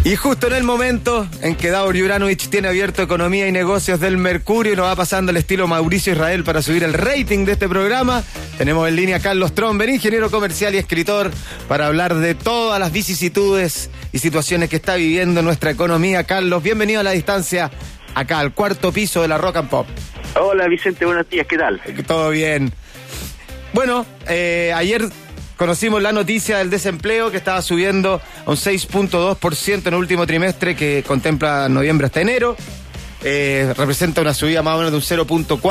Y justo en el momento en que Davor Juranovic tiene abierto Economía y Negocios del Mercurio y nos va pasando el estilo Mauricio Israel para subir el rating de este programa, tenemos en línea a Carlos Tromber, ingeniero comercial y escritor, para hablar de todas las vicisitudes y situaciones que está viviendo nuestra economía. Carlos, bienvenido a La Distancia, acá al cuarto piso de la Rock and Pop. Hola Vicente, buenos días, ¿qué tal? Todo bien. Bueno, ayer conocimos la noticia del desempleo que estaba subiendo a un 6.2% en el último trimestre que contempla noviembre hasta enero. Representa una subida más o menos de un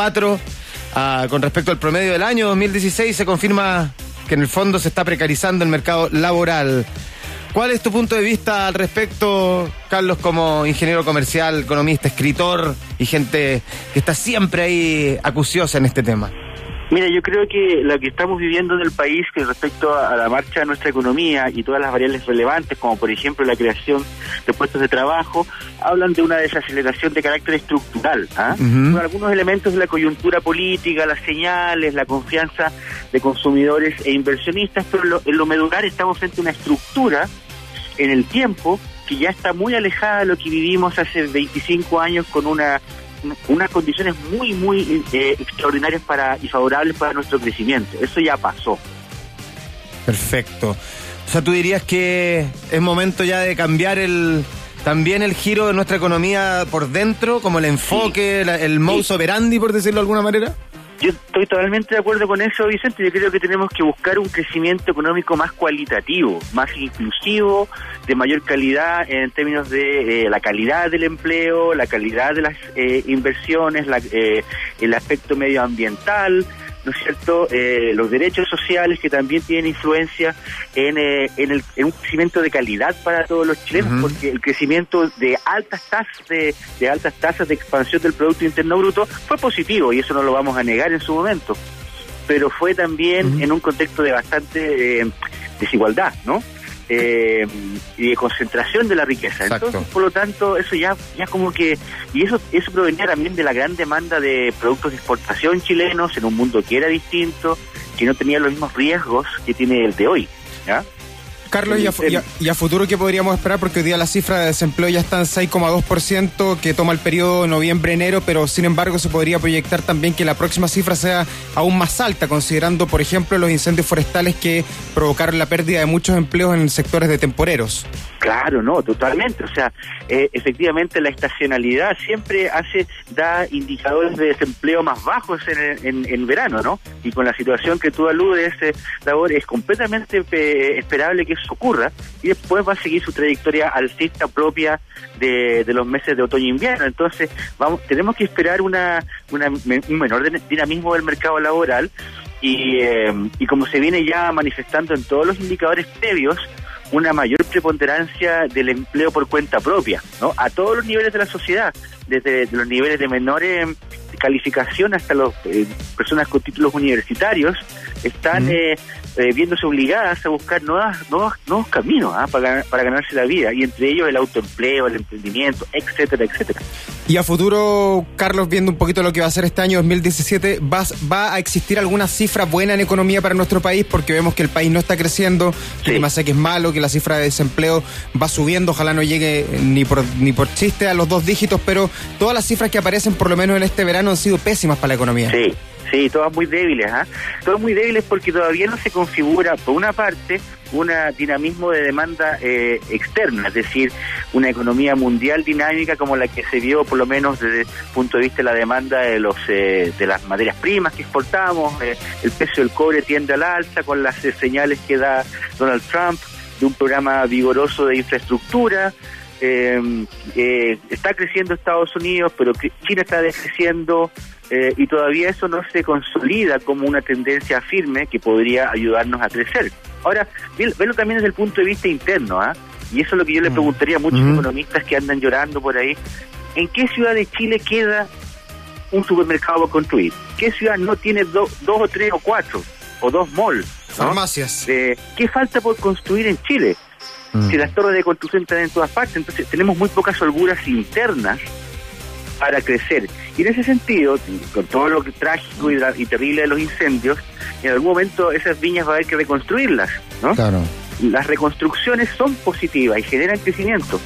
0.4%. Con respecto al promedio del año 2016 se confirma que en el fondo se está precarizando el mercado laboral. ¿Cuál es tu punto de vista al respecto, Carlos, como ingeniero comercial, economista, escritor y gente que está siempre ahí acuciosa en este tema? Mira, yo creo que lo que estamos viviendo en el país con respecto a la marcha de nuestra economía y todas las variables relevantes, como por ejemplo la creación de puestos de trabajo, hablan de una desaceleración de carácter estructural, con algunos elementos de la coyuntura política, las señales, la confianza de consumidores e inversionistas, pero en lo medular estamos frente a una estructura en el tiempo que ya está muy alejada de lo que vivimos hace 25 años con unas condiciones muy extraordinarias y favorables para nuestro crecimiento. Eso ya pasó. Perfecto. O sea, ¿tú dirías que es momento ya de cambiar también el giro de nuestra economía por dentro, como el enfoque, sí, el modus operandi, por decirlo de alguna manera? Yo estoy totalmente de acuerdo con eso, Vicente. Yo creo que tenemos que buscar un crecimiento económico más cualitativo, más inclusivo, de mayor calidad en términos de la calidad del empleo, la calidad de las inversiones, el aspecto medioambiental, ¿no es cierto? Los derechos sociales que también tienen influencia en un crecimiento de calidad para todos los chilenos, porque el crecimiento de altas tasas de expansión del Producto Interno Bruto fue positivo y eso no lo vamos a negar en su momento, pero fue también en un contexto de bastante desigualdad, ¿no? Y de concentración de la riqueza. Exacto. Entonces, por lo tanto, eso ya como que, y eso provenía también de la gran demanda de productos de exportación chilenos en un mundo que era distinto, que no tenía los mismos riesgos que tiene el de hoy, ¿ya? Carlos, ¿y a futuro qué podríamos esperar? Porque hoy día la cifra de desempleo ya está en 6,2%, que toma el periodo noviembre-enero, pero sin embargo se podría proyectar también que la próxima cifra sea aún más alta, considerando, por ejemplo, los incendios forestales que provocaron la pérdida de muchos empleos en sectores de temporeros. Claro, no, totalmente. O sea, efectivamente la estacionalidad siempre da indicadores de desempleo más bajos en verano, ¿no? Y con la situación que tú aludes, Davor, es completamente esperable que eso ocurra y después va a seguir su trayectoria alcista propia de los meses de otoño e invierno. Entonces, tenemos que esperar un menor dinamismo del mercado laboral y como se viene ya manifestando en todos los indicadores previos, una mayor preponderancia del empleo por cuenta propia, ¿no? A todos los niveles de la sociedad, desde los niveles de menores calificación hasta las personas con títulos universitarios, están viéndose obligadas a buscar nuevos caminos para ganarse la vida, y entre ellos el autoempleo, el emprendimiento, etcétera, etcétera. Y a futuro, Carlos, viendo un poquito lo que va a ser este año 2017, ¿va a existir alguna cifra buena en economía para nuestro país? Porque vemos que el país no está creciendo, que el IMASEC es malo, que la cifra de desempleo va subiendo, ojalá no llegue ni por chiste a los 2 dígitos, pero todas las cifras que aparecen, por lo menos en este verano, han sido pésimas para la economía. Sí, todas muy débiles, Todas muy débiles porque todavía no se configura, por una parte, un dinamismo de demanda externa, es decir, una economía mundial dinámica como la que se vio, por lo menos desde el punto de vista de la demanda de las materias primas que exportamos. El precio del cobre tiende al alza con las señales que da Donald Trump de un programa vigoroso de infraestructura. Está creciendo Estados Unidos, pero China está decreciendo, y todavía eso no se consolida como una tendencia firme que podría ayudarnos a crecer. Ahora, verlo también desde el punto de vista interno, y eso es lo que yo le preguntaría a muchos economistas que andan llorando por ahí. ¿En qué ciudad de Chile queda un supermercado por construir? ¿Qué ciudad no tiene dos o tres o cuatro o 2 malls, ¿no? Farmacias. ¿Qué falta por construir en Chile? Si las torres de construcción están en todas partes, entonces tenemos muy pocas holguras internas para crecer. Y en ese sentido, con todo lo trágico y terrible de los incendios, en algún momento esas viñas va a haber que reconstruirlas, ¿no? Claro. Las reconstrucciones son positivas y generan crecimiento.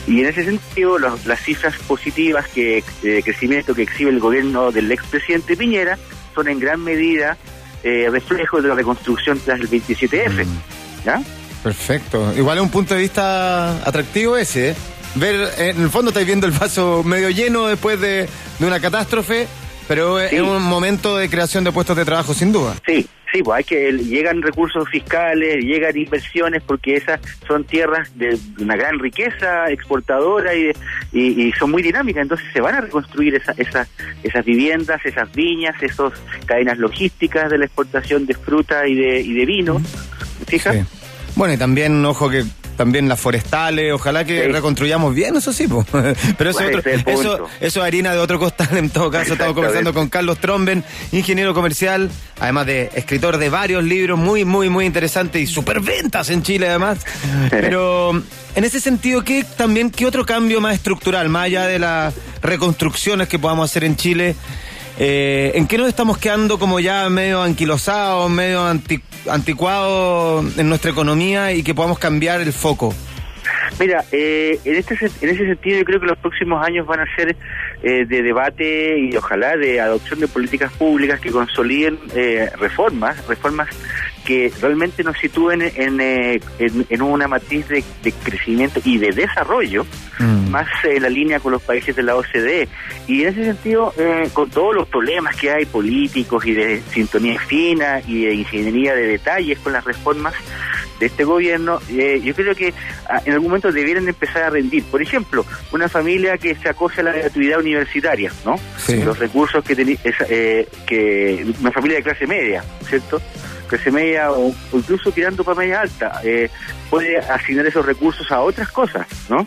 Y en ese sentido, las cifras positivas de crecimiento que exhibe el gobierno del expresidente Piñera son en gran medida reflejos de la reconstrucción tras el 27F. ¿Ya? Perfecto. Igual es un punto de vista atractivo ese, ¿eh? Ver, en el fondo estáis viendo el vaso medio lleno después de una catástrofe, pero sí, es un momento de creación de puestos de trabajo sin duda. Sí, pues llegan recursos fiscales, llegan inversiones, porque esas son tierras de una gran riqueza exportadora y son muy dinámicas, entonces se van a reconstruir esas viviendas, esas viñas, esas cadenas logísticas de la exportación de fruta y de vino. ¿Fijas? Sí. Bueno, y también, ojo que también las forestales, ojalá que reconstruyamos bien, eso sí, po. Pero eso es harina de otro costal en todo caso. Estamos conversando con Carlos Tromben, ingeniero comercial, además de escritor de varios libros muy, muy, muy interesantes y superventas en Chile además. Pero en ese sentido, ¿qué otro cambio más estructural, más allá de las reconstrucciones que podamos hacer en Chile? ¿En qué nos estamos quedando como ya medio anquilosados, medio anticuados en nuestra economía y que podamos cambiar el foco? Mira, en ese sentido yo creo que los próximos años van a ser de debate y ojalá de adopción de políticas públicas que consoliden reformas que realmente nos sitúen en una matriz de crecimiento y de desarrollo más en la línea con los países de la OCDE. Y en ese sentido, con todos los problemas que hay políticos y de sintonía fina y de ingeniería de detalles con las reformas de este gobierno, yo creo que en algún momento debieran empezar a rendir. Por ejemplo, una familia que se acoge a la gratuidad universitaria, ¿no? Sí. Los recursos que una familia de clase media, ¿cierto? Clase media o incluso tirando para media alta, puede asignar esos recursos a otras cosas, ¿no?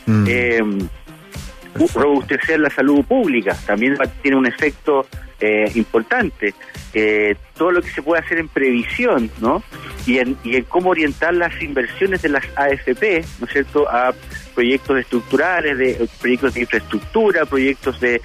Robustecer la salud pública también tiene un efecto importante. Todo lo que se puede hacer en previsión, ¿no? Y en cómo orientar las inversiones de las AFP, ¿no es cierto?, a proyectos estructurales, proyectos de infraestructura, proyectos de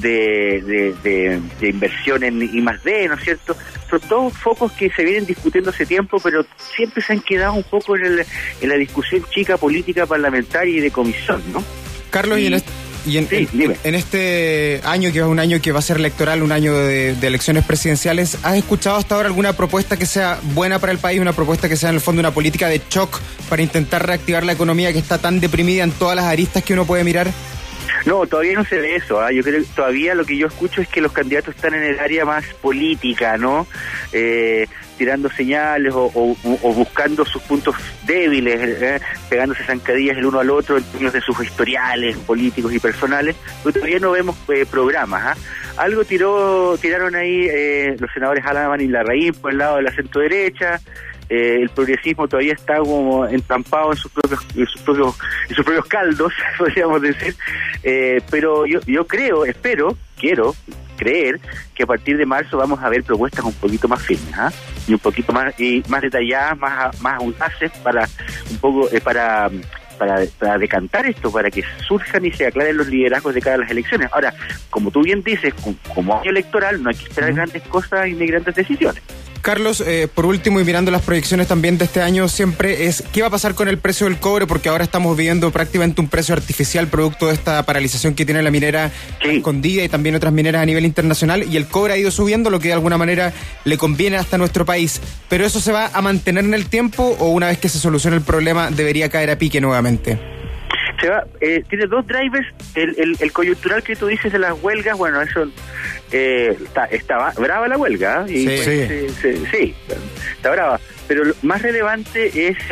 inversión en I+D, ¿no es cierto? Son todos focos que se vienen discutiendo hace tiempo, pero siempre se han quedado un poco en la discusión chica política parlamentaria y de comisión, ¿no? Carlos, en este año, que es un año que va a ser electoral, un año de elecciones presidenciales, ¿has escuchado hasta ahora alguna propuesta que sea buena para el país, una propuesta que sea en el fondo una política de shock para intentar reactivar la economía que está tan deprimida en todas las aristas que uno puede mirar? No, todavía no se ve eso. Yo creo que todavía lo que yo escucho es que los candidatos están en el área más política, ¿no? Tirando señales o buscando sus puntos débiles, pegándose zancadillas el uno al otro en términos de sus historiales políticos y personales, pero todavía no vemos programas. Algo tiraron ahí los senadores Alaman y Larraín por el lado de la centro-derecha. El progresismo todavía está como entrampado en sus propios caldos, podríamos decir, pero yo quiero creer que a partir de marzo vamos a ver propuestas un poquito más firmes, y un poquito más detalladas, más audaces para un poco para decantar esto, para que surjan y se aclaren los liderazgos de cara a las elecciones. Ahora, como tú bien dices, como año electoral no hay que esperar grandes cosas y ni grandes decisiones. Carlos, por último, y mirando las proyecciones también de este año, siempre es ¿qué va a pasar con el precio del cobre? Porque ahora estamos viviendo prácticamente un precio artificial producto de esta paralización que tiene la minera Escondida y también otras mineras a nivel internacional, y el cobre ha ido subiendo, lo que de alguna manera le conviene hasta nuestro país. ¿Pero eso se va a mantener en el tiempo o una vez que se solucione el problema debería caer a pique nuevamente? Tiene dos drivers. El coyuntural que tú dices de las huelgas, bueno, eso está brava la huelga, y sí, está brava, pero lo más relevante es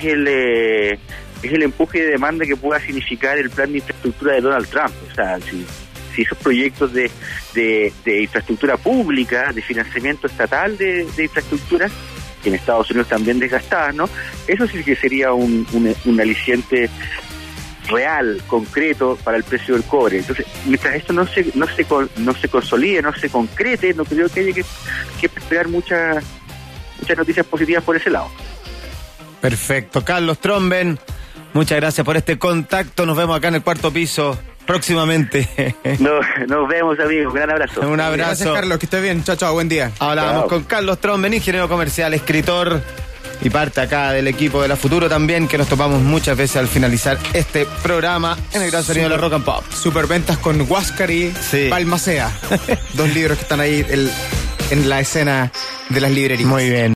el empuje de demanda que pueda significar el plan de infraestructura de Donald Trump. O sea, si esos proyectos de infraestructura pública, de financiamiento estatal de infraestructuras, que en Estados Unidos también desgastadas, ¿no? Eso sí que sería un aliciente real, concreto para el precio del cobre. Entonces, mientras esto no se consolide, no se concrete, no creo que haya que esperar muchas noticias positivas por ese lado. Perfecto. Carlos Tromben, muchas gracias por este contacto. Nos vemos acá en el cuarto piso próximamente. Nos vemos, amigos. Un gran abrazo. Un abrazo. Gracias, Carlos. Que estés bien. Chao, buen día. Hablábamos con Carlos Tromben, ingeniero comercial, escritor y parte acá del equipo de La Futuro también, que nos topamos muchas veces al finalizar este programa en el Gran Sonido de la Rock and Pop. Superventas con Huáscari, Balmacea. 2 libros que están ahí en la escena de las librerías. Muy bien.